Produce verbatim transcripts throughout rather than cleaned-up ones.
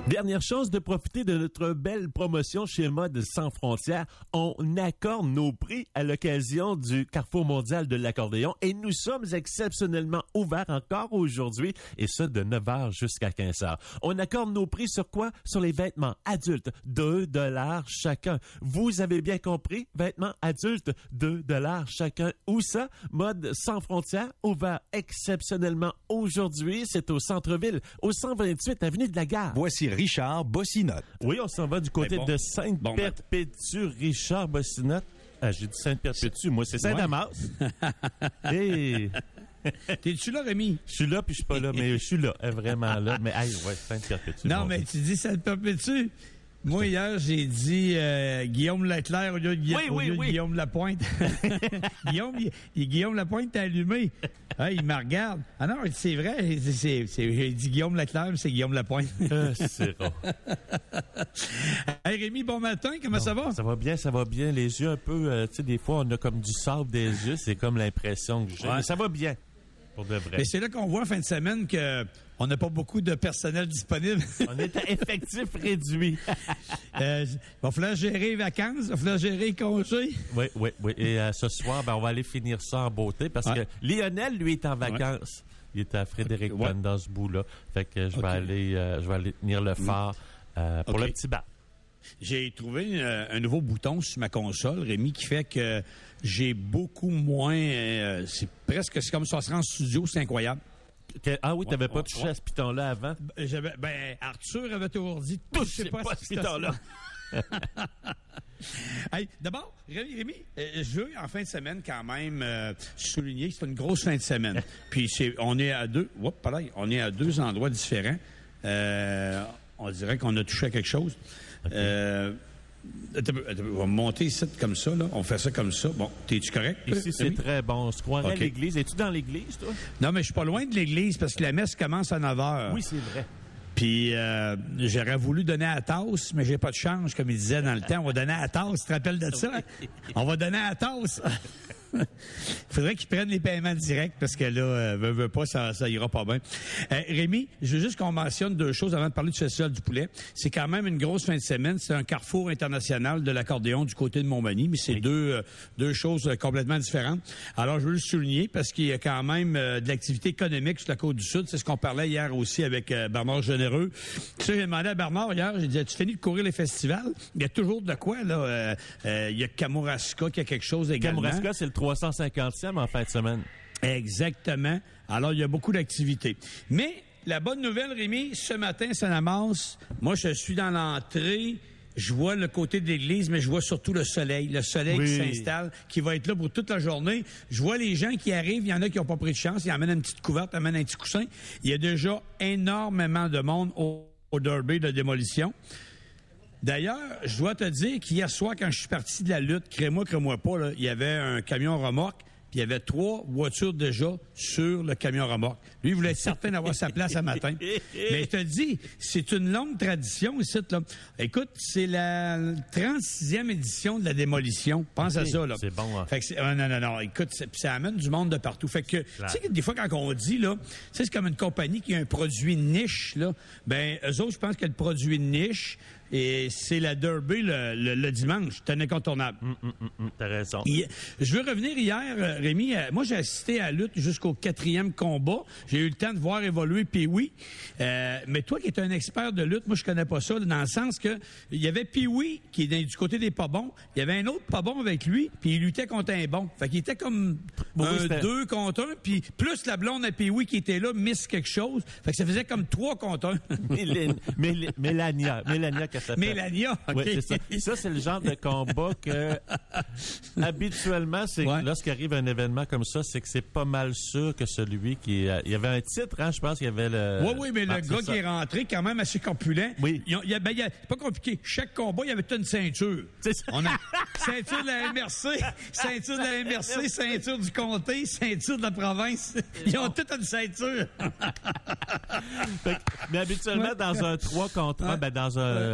Dernière chance de profiter de notre belle promotion chez Mode Sans Frontières. On accorde nos prix à l'occasion du Carrefour mondial de l'accordéon et nous sommes exceptionnellement ouverts encore aujourd'hui et ça de neuf heures jusqu'à quinze heures. On accorde nos prix sur quoi? Sur les vêtements adultes, deux dollars chacun. Vous avez bien compris, vêtements adultes, deux dollars chacun. Où ça? Mode Sans Frontières, ouvert exceptionnellement aujourd'hui. C'est au centre-ville, au cent vingt-huit avenue de la Gare. Voici Richard Bossinotte. Oui, on s'en va du côté bon, de Sainte-Perpétue, bon, Richard Bossinotte. Ah, j'ai dit Sainte-Perpétue, moi, c'est Saint-Damas. Hey. T'es-tu là, Rémi? Je suis là, puis je suis pas là, mais je suis là, vraiment là. Mais, hey, ouais, Sainte-Perpétue. Non, mais tu dis Sainte-Perpétue. Moi, hier, j'ai dit euh, Guillaume Leclerc au lieu de, Gui- oui, au oui, lieu de oui. Guillaume Lapointe. Guillaume, il, il- Guillaume Lapointe t'a allumé. Ah, il me regarde. Ah non, c'est vrai. C'est, c'est, c'est, j'ai dit Guillaume Leclerc, mais c'est Guillaume Lapointe. Euh, c'est bon. Hey Rémi, bon matin. Comment bon, ça va? Ça va bien, ça va bien. Les yeux un peu, euh, tu sais, des fois, on a comme du sable des yeux. C'est comme l'impression que j'ai. Ouais. Mais ça va bien. Pour de vrai. Mais c'est là qu'on voit en fin de semaine que on n'a pas beaucoup de personnel disponible. On est à effectif réduit. euh, il va falloir gérer les vacances, il va falloir gérer les congés. Oui, oui, oui. Et euh, ce soir, ben, on va aller finir ça en beauté parce ouais. que Lionel, lui, est en vacances. Ouais. Il est à Fredericton okay. ouais. dans ce bout-là. Fait que je vais okay. aller, euh, je vais aller tenir le phare euh, pour okay. le petit bar. J'ai trouvé euh, un nouveau bouton sur ma console, Rémi, qui fait que j'ai beaucoup moins... Euh, c'est presque c'est comme ça se rend en studio, c'est incroyable. Que, ah oui, t'avais ouais, pas ouais, touché ouais. à ce piton-là avant? Ben, j'avais, ben Arthur avait toujours dit... Touchez pas, pas à ce piton-là. Hey, d'abord, Rémi, Rémi euh, je veux en fin de semaine quand même euh, souligner que c'est une grosse fin de semaine. Puis c'est, on est à deux... Oups, pareil, on est à deux endroits différents. Euh, on dirait qu'on a touché à quelque chose. Okay. Euh, on va monter ici comme ça, là. On fait ça comme ça. Bon, t'es-tu correct? Ici, c'est oui? Très bon. On se croirait okay. à l'église. Es-tu dans l'église, toi? Non, mais je suis pas loin de l'église parce que la messe commence à neuf heures. Oui, c'est vrai. Puis, euh, j'aurais voulu donner à tasse, mais j'ai pas de change, comme il disait dans le temps. On va donner à tasse. Tu te rappelles de ça? On va donner à tasse. Il faudrait qu'ils prennent les paiements directs parce que là, euh, veut, veut pas, ça, ça ira pas bien. Euh, Rémi, je veux juste qu'on mentionne deux choses avant de parler du Festival du poulet. C'est quand même une grosse fin de semaine. C'est un carrefour international de l'accordéon du côté de Montmagny, mais c'est oui. deux, euh, deux choses euh, complètement différentes. Alors, je veux le souligner parce qu'il y a quand même euh, de l'activité économique sur la Côte-du-Sud. C'est ce qu'on parlait hier aussi avec euh, Bernard Généreux. Ça, j'ai demandé à Bernard hier, j'ai dit, as-tu fini de courir les festivals? Il y a toujours de quoi, là. Euh, euh, il y a Kamouraska qui a quelque chose également. Kamouraska, c'est le trois cent cinquantième en fin de semaine. Exactement. Alors, il y a beaucoup d'activités. Mais, la bonne nouvelle, Rémi, ce matin, ça n'amasse. Moi, je suis dans l'entrée. Je vois le côté de l'église, mais je vois surtout le soleil. Le soleil oui. qui s'installe, qui va être là pour toute la journée. Je vois les gens qui arrivent. Il y en a qui n'ont pas pris de chance. Ils amènent une petite couverte, ils amènent un petit coussin. Il y a déjà énormément de monde au, au derby de démolition. D'ailleurs, je dois te dire qu'hier soir, quand je suis parti de la lutte, crée-moi, crée-moi pas, là, il y avait un camion remorque, puis il y avait trois voitures déjà sur le camion remorque. Lui, il voulait être certain d'avoir sa place à matin. Mais je te dis, c'est une longue tradition ici, là. Écoute, c'est la trente-sixième édition de la démolition. Pense okay, à ça, là. C'est bon, hein. Fait que c'est, euh, non, non, non. Écoute, ça amène du monde de partout. Fait que, tu sais que des fois, quand on dit, là, c'est comme une compagnie qui a un produit niche, là, ben, eux autres, je pense que le produit niche, et c'est la Derby le, le, le dimanche. C'est un incontournable. Mm, mm, mm, t'as raison. Il, je veux revenir hier, Rémi. Euh, moi, j'ai assisté à la lutte jusqu'au quatrième combat. J'ai eu le temps de voir évoluer Pee-Wee. Euh, mais toi qui es un expert de lutte, moi, je connais pas ça, dans le sens que il y avait Pee-Wee qui est du côté des pas bons. Il y avait un autre pas bon avec lui, puis il luttait contre un bon. Fait qu'il était comme bon, un c'était... deux contre un, puis plus la blonde à Pee-Wee qui était là, miss quelque chose. Fait que ça faisait comme trois contre un. Mél- Mél- Mélania. Mélania qui Mélania, OK. Oui, c'est ça. Ça, c'est le genre de combat que, habituellement, c'est ouais. lorsqu'arrive un événement comme ça, c'est que c'est pas mal sûr que celui qui... Il y avait un titre, hein, je pense qu'il y avait le... Oui, oui, mais ah, le gars ça. qui est rentré, quand même assez corpulent. Oui. Il y a, ben, il y a, c'est pas compliqué. Chaque combat, il y avait une ceinture. C'est ça. On a ceinture de la M R C, ceinture de la M R C, ceinture du comté, ceinture de la province. Ils ont toutes une ceinture. Fait que, mais habituellement, ouais. dans un trois contre un, ouais. ben, dans un...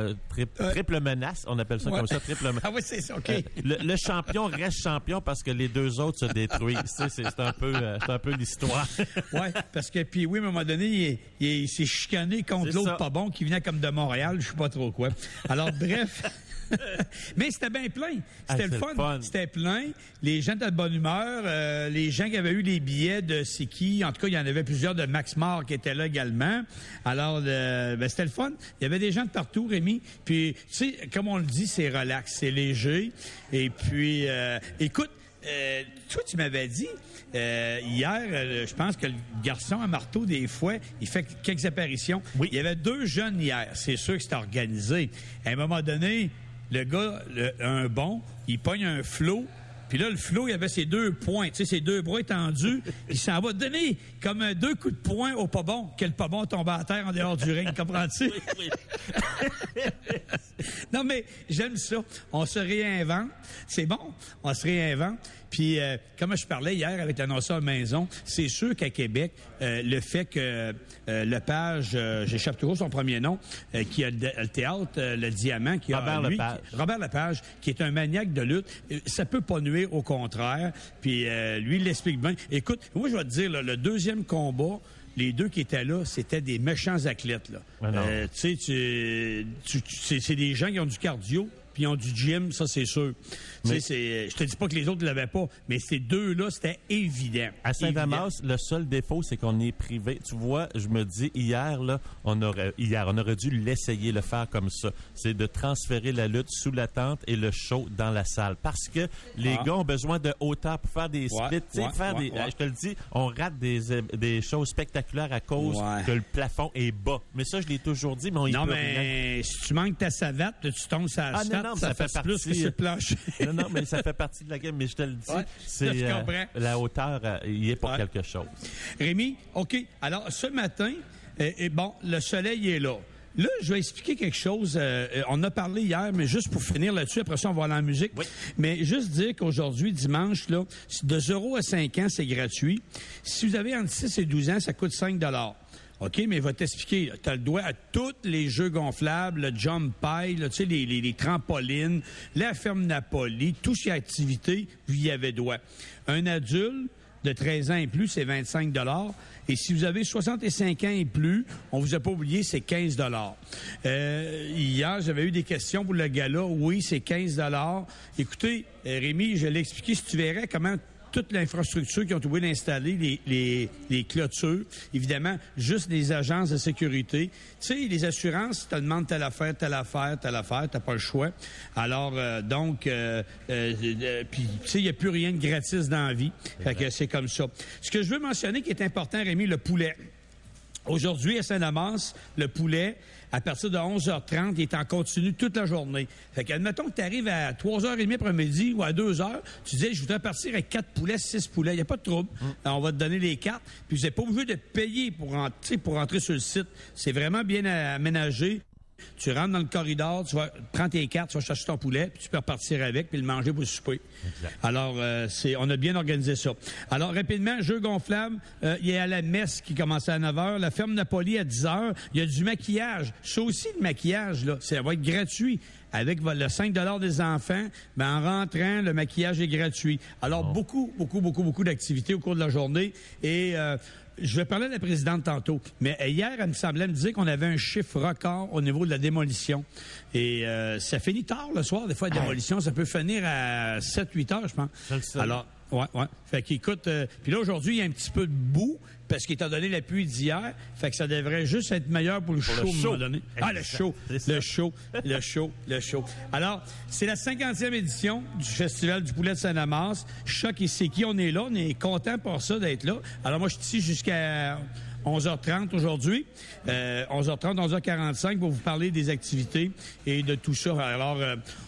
euh, tri- euh, triple menace, on appelle ça ouais. comme ça, triple menace. Ah oui, c'est ça, OK. Euh, le, le champion reste champion parce que les deux autres se détruisent. c'est, c'est, c'est, un peu, euh, c'est un peu l'histoire. Oui, parce que puis oui, à un moment donné, il, il, il s'est chicané contre c'est l'autre ça. Pas bon qui venait comme de Montréal, je sais pas trop quoi. Alors, bref... Mais c'était bien plein. C'était ah, le fun. fun. C'était plein. Les gens étaient de bonne humeur. Euh, les gens qui avaient eu les billets de c'est qui, en tout cas, il y en avait plusieurs de Max Mort qui étaient là également. Alors, euh, ben, c'était le fun. Il y avait des gens de partout, Rémi. Puis, tu sais, comme on le dit, c'est relax, c'est léger. Et puis, euh, écoute, euh, toi, tu m'avais dit... Euh, hier, euh, je pense que le garçon à marteau, des fois, il fait quelques apparitions. Oui. Il y avait deux jeunes hier. C'est sûr que c'était organisé. À un moment donné, le gars, le, un bon, il pogne un flot. Puis là, le flot, il avait ses deux poings, tu sais, ses deux bras étendus. Il s'en va donner comme un deux coups de poing au pas bon, que le pas bon tombe à terre en dehors du ring, comprends-tu? Oui, oui. Non, mais j'aime ça. On se réinvente. C'est bon, on se réinvente. Puis, euh, comme je parlais hier avec l'annonceur maison, c'est sûr qu'à Québec, euh, le fait que euh, Lepage, euh, j'échappe toujours son premier nom, euh, qui a le, le théâtre, euh, le Diamant, qui Robert a lui, Lepage. Qui, Robert Lepage, qui est un maniaque de lutte, euh, ça peut pas nuire, au contraire. Puis, euh, lui, il l'explique bien. Écoute, moi, je vais te dire, là, le deuxième combat, les deux qui étaient là, c'était des méchants athlètes, là. Euh, tu sais, tu, tu, tu, c'est, c'est des gens qui ont du cardio, puis ils ont du gym, ça, c'est sûr. Mais... C'est, je te dis pas que les autres ne l'avaient pas, mais ces deux-là, c'était évident. À Saint-Damas, le seul défaut, c'est qu'on est privé. Tu vois, je me dis, hier, là, on aurait, hier, on aurait dû l'essayer, le faire comme ça. C'est de transférer la lutte sous la tente et le show dans la salle. Parce que les ah. gars ont besoin de hauteur pour faire des splits. Ouais, ouais, faire ouais, des, ouais. Je te le dis, on rate des, des choses spectaculaires à cause ouais. que le plafond est bas. Mais ça, je l'ai toujours dit, mais on y non, peut mais rien. Si tu manques ta savate, tu tombes sur la ah, non, non, ça, ça fait, fait plus que sur le plancher. Non, non, mais ça fait partie de la game. Mais je te le dis, ouais, c'est euh, la hauteur, euh, il est pour ouais. quelque chose. Rémi, OK. Alors, ce matin, euh, et bon, le soleil est là. Là, je vais expliquer quelque chose. Euh, on a parlé hier, mais juste pour finir là-dessus, après ça, on va aller en musique. Oui. Mais juste dire qu'aujourd'hui, dimanche, là, de zéro à cinq ans, c'est gratuit. Si vous avez entre six et douze ans, ça coûte cinq dollars. OK, mais il va t'expliquer. Tu as le droit à tous les jeux gonflables, le jump pile, tu sais, les, les, les trampolines, la ferme Napoli, toutes ces activités, vous y avez droit. Un adulte de treize ans et plus, c'est vingt-cinq dollars. Et si vous avez soixante-cinq ans et plus, on vous a pas oublié, c'est quinze dollars. Euh, hier, j'avais eu des questions pour le gala. Oui, c'est quinze dollars. Écoutez, Rémi, je l'ai expliqué, si tu verrais comment toute l'infrastructure qu'ils ont trouvé d'installer, les, les, les clôtures, évidemment, juste les agences de sécurité. Tu sais, les assurances, tu te demandes telle affaire, telle affaire, telle affaire, t'as pas le choix. Alors, euh, donc, euh, euh, euh, puis, tu sais, il n'y a plus rien de gratis dans la vie. Fait que c'est comme ça. Ce que je veux mentionner qui est important, Rémi, le poulet. Aujourd'hui, à Saint-Damas, le poulet, à partir de onze heures trente, il est en continu toute la journée. Fait qu'admettons que tu arrives à trois heures trente après-midi ou à deux heures, tu dis, je voudrais partir avec quatre poulets, six poulets. Il n'y a pas de trouble. Mm. Alors, on va te donner les cartes. Puis, vous n'êtes pas obligé de payer pour rentrer, pour rentrer sur le site. C'est vraiment bien aménagé. Tu rentres dans le corridor, tu vas prendre tes cartes, tu vas chercher ton poulet, puis tu peux repartir avec, puis le manger pour le souper. Exact. Alors, euh, c'est, on a bien organisé ça. Alors, rapidement, jeu gonflable, euh, il y a la messe qui commence à neuf heures, la ferme Napoli à dix heures, il y a du maquillage. Ça aussi, le maquillage, là, ça va être gratuit. Avec le cinq dollars des enfants, ben en rentrant, le maquillage est gratuit. Alors, oh. beaucoup, beaucoup, beaucoup, beaucoup d'activités au cours de la journée. Et euh, je vais parler de la présidente tantôt, mais hier, elle me semblait me dire qu'on avait un chiffre record au niveau de la démolition. Et euh, ça finit tard le soir, des fois, la démolition. Ça peut finir à sept huit heures, je pense. Je Alors, ouais, ouais. Fait qu'écoute, euh, puis là, aujourd'hui, il y a un petit peu de boue, parce qu'étant donné la pluie d'hier, fait que ça devrait juste être meilleur pour le pour show, le show. À un moment donné. Ah, le show, le show, le show, le show. Alors, c'est la cinquantième édition du Festival du poulet de Saint-Damas. Choc et c'est qui, on est là. On est content pour ça d'être là. Alors, moi, je suis ici jusqu'à onze heures trente aujourd'hui. Euh, onze heures trente, onze heures quarante-cinq pour vous parler des activités et de tout ça. Alors, euh,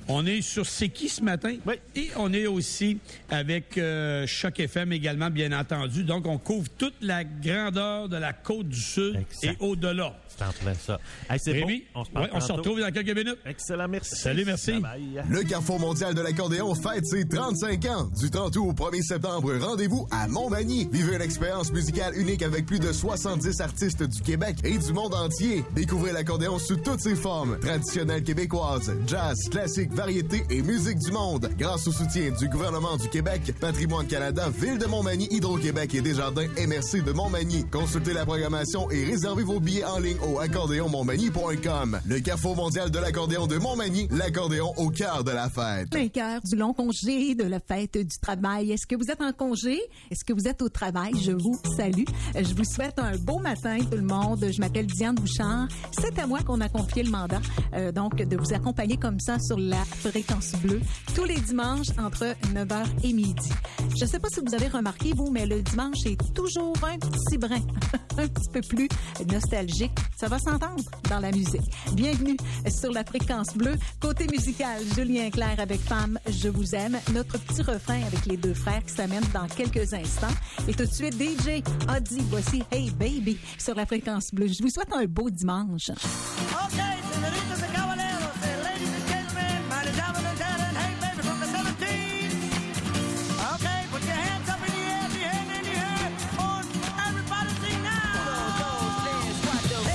On est sur C'est qui ce matin? Oui. Et on est aussi avec euh, Choc F M également, bien entendu. Donc, on couvre toute la grandeur de la Côte-du-Sud exact. Et au-delà. C'est en plein ça. Hey, c'est Rémi, bon. On se parle ouais, on se retrouve dans quelques minutes. Excellent, merci. Salut, merci. Bye bye. Le Carrefour mondial de l'accordéon fête ses trente-cinq ans. Du trente août au premier septembre, rendez-vous à Montmagny. Vivez une expérience musicale unique avec plus de soixante-dix artistes du Québec et du monde entier. Découvrez l'accordéon sous toutes ses formes. Traditionnelle québécoise, jazz, classique, variété et musique du monde. Grâce au soutien du gouvernement du Québec, Patrimoine Canada, Ville de Montmagny, Hydro-Québec et Desjardins M R C de Montmagny. Consultez la programmation et réservez vos billets en ligne au accordéon montmagny point com. Le Carrefour mondial de l'accordéon de Montmagny, l'accordéon au cœur de la fête. cinq heures du long congé de la fête du travail. Est-ce que vous êtes en congé? Est-ce que vous êtes au travail? Je vous salue. Je vous souhaite un beau matin, tout le monde. Je m'appelle Diane Bouchard. C'est à moi qu'on a confié le mandat, euh, donc, de vous accompagner comme ça sur la fréquence bleue tous les dimanches entre neuf heures et midi. Je ne sais pas si vous avez remarqué, vous, mais le dimanche est toujours un petit brin, un petit peu plus nostalgique. Ça va s'entendre dans la musique. Bienvenue sur la fréquence bleue. Côté musical, Julien Clerc avec Femme, je vous aime. Notre petit refrain avec les deux frères qui s'amènent dans quelques instants. Et tout de suite, D J Audi, voici Hey Baby sur la fréquence bleue. Je vous souhaite un beau dimanche. Okay, senoritas and caballeros, and ladies and gentlemen, my diamond and talent, hey baby from the seventies. Okay, put your hands up in the air, the hand in the air, on everybody sing now. Go, go, dance, what the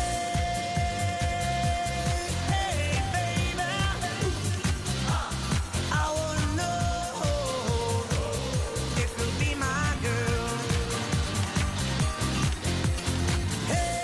hey, hey baby, I wanna know if you'll be my girl. Hey.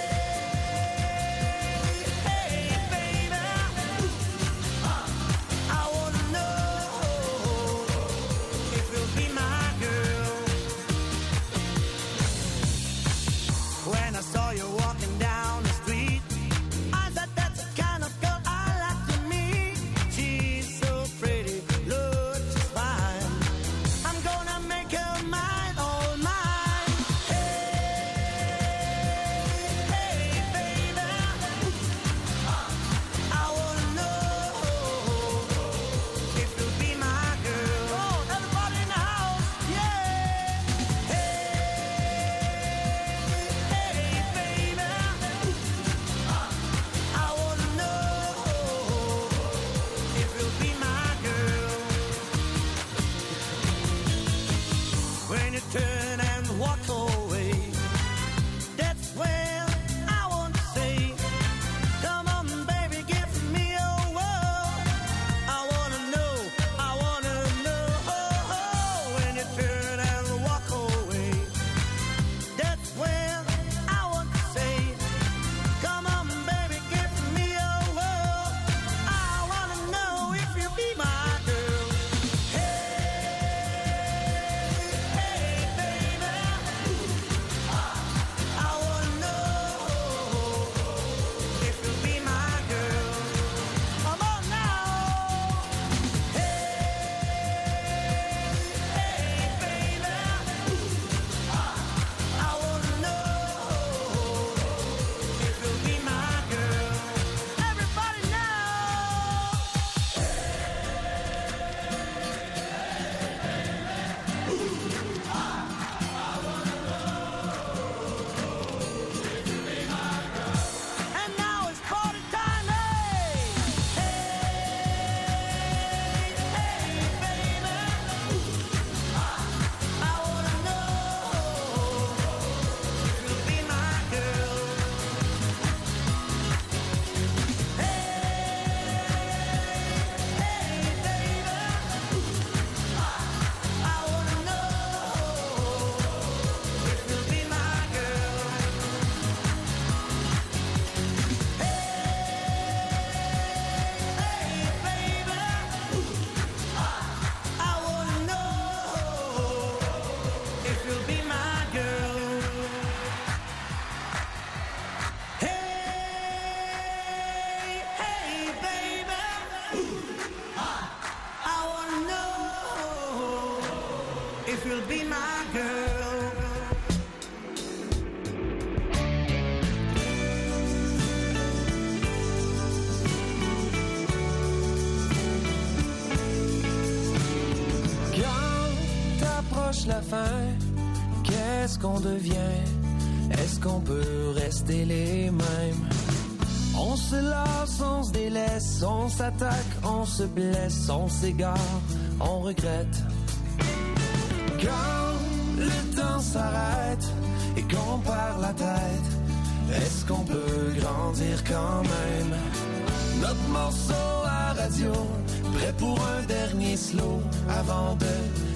approche la fin, qu'est-ce qu'on devient? Est-ce qu'on peut rester les mêmes? On se lasse, on se délaisse, on s'attaque, on se blesse, on s'égare, on regrette. Quand le temps s'arrête et qu'on perd la tête, est-ce qu'on peut grandir quand même? Notre morceau à radio, prêt pour un dernier slow avant de